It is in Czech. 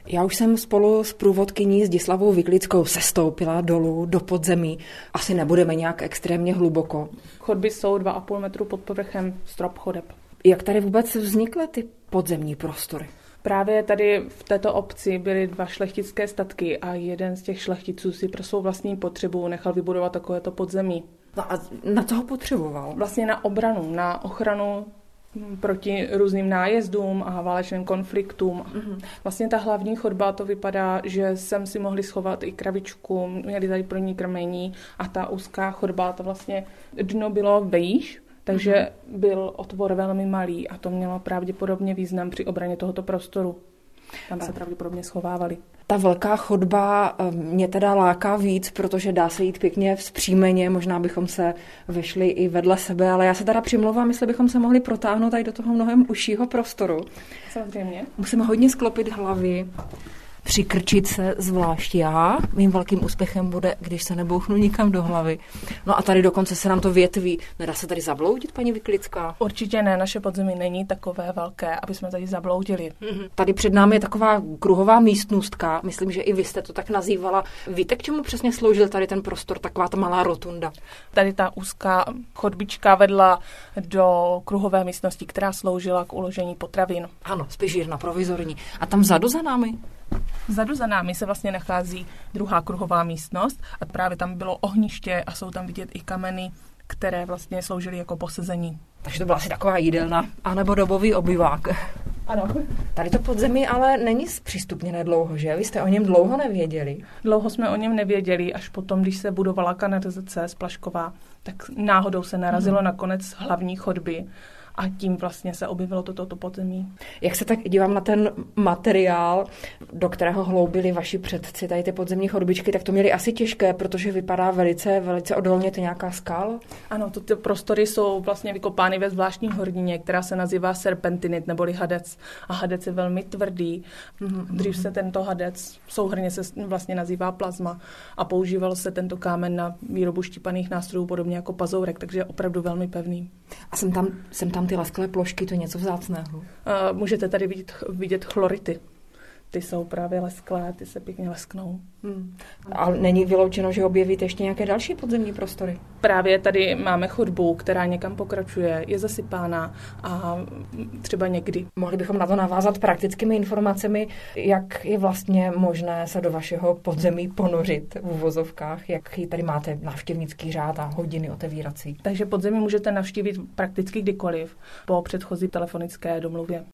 Já už jsem spolu s průvodkyní Zdislavou Vyklickou sestoupila dolů do podzemí. Asi nebudeme nějak extrémně hluboko. Chodby jsou 2,5 metru pod povrchem, strop chodeb. Jak tady vůbec vznikly ty podzemní prostory? Právě tady v této obci byly 2 šlechtické statky a jeden z těch šlechticů si pro svou vlastní potřebu nechal vybudovat takovéto podzemí. No a na co ho potřeboval? Vlastně na obranu, na ochranu proti různým nájezdům a válečným konfliktům. Vlastně ta hlavní chodba to vypadá, že sem si mohli schovat i kravičku, měli tady pro ní krmení a ta úzká chodba, to vlastně dno bylo vejš, takže byl otvor velmi malý a to mělo pravděpodobně význam při obraně tohoto prostoru. Tam se pravděpodobně schovávali. Ta velká chodba mě teda láká víc, protože dá se jít pěkně vzpřímeně, možná bychom se vešli i vedle sebe, ale já se teda přimlouvám, jestli bychom se mohli protáhnout tady do toho mnohem užšího prostoru. Samozřejmě. Musíme hodně sklopit hlavy, přikrčit se, zvlášť já. Mým velkým úspěchem bude, když se nebouchnu nikam do hlavy. No a tady dokonce se nám to větví. Nedá se tady zabloudit, paní Vyklická? Určitě ne, naše podzemí není takové velké, aby jsme tady zabloudili. Tady před námi je taková kruhová místnostka, myslím, že i vy jste to tak nazývala. Víte, k čemu přesně sloužil tady ten prostor, taková ta malá rotunda? Tady ta úzká chodbička vedla do kruhové místnosti, která sloužila k uložení potravin. Ano, spižírna provizorní. A tam vzadu za námi? Vzadu za námi se vlastně nachází druhá kruhová místnost a právě tam bylo ohniště a jsou tam vidět i kameny, které vlastně sloužily jako posezení. Takže to byla asi taková jídelna, anebo dobový obyvák. Ano. Tady to podzemí ale není zpřístupněné dlouho, že? Vy jste o něm dlouho nevěděli? Dlouho jsme o něm nevěděli, až potom, když se budovala kanalizace Splašková, tak náhodou se narazilo na konec hlavní chodby. A tím vlastně se objevilo toto podzemí. Jak se tak dívám na ten materiál, do kterého hloubili vaši předci, tady ty podzemní chodbičky, tak to měli asi těžké, protože vypadá velice, velice odolně, to nějaká skal. Ano, ty prostory jsou vlastně vykopány ve zvláštní hornině, která se nazývá serpentinit neboli hadec. A hadec je velmi tvrdý. Dřív se tento hadec, souhrnně se vlastně nazývá plazma a používal se tento kámen na výrobu štípaných nástrojů, podobně jako pazourek, takže je opravdu velmi pevný. A jsem tam ty lesklé plošky, to je něco vzácného. Můžete tady vidět chlority. Ty jsou právě lesklé, ty se pěkně lesknou. Ale není vyloučeno, že objevíte ještě nějaké další podzemní prostory? Právě tady máme chodbu, která někam pokračuje, je zasypána a třeba někdy. Mohli bychom na to navázat praktickými informacemi, jak je vlastně možné se do vašeho podzemí ponořit v uvozovkách, jak tady máte návštěvnický řád a hodiny otevírací. Takže podzemí můžete navštívit prakticky kdykoliv po předchozí telefonické domluvě.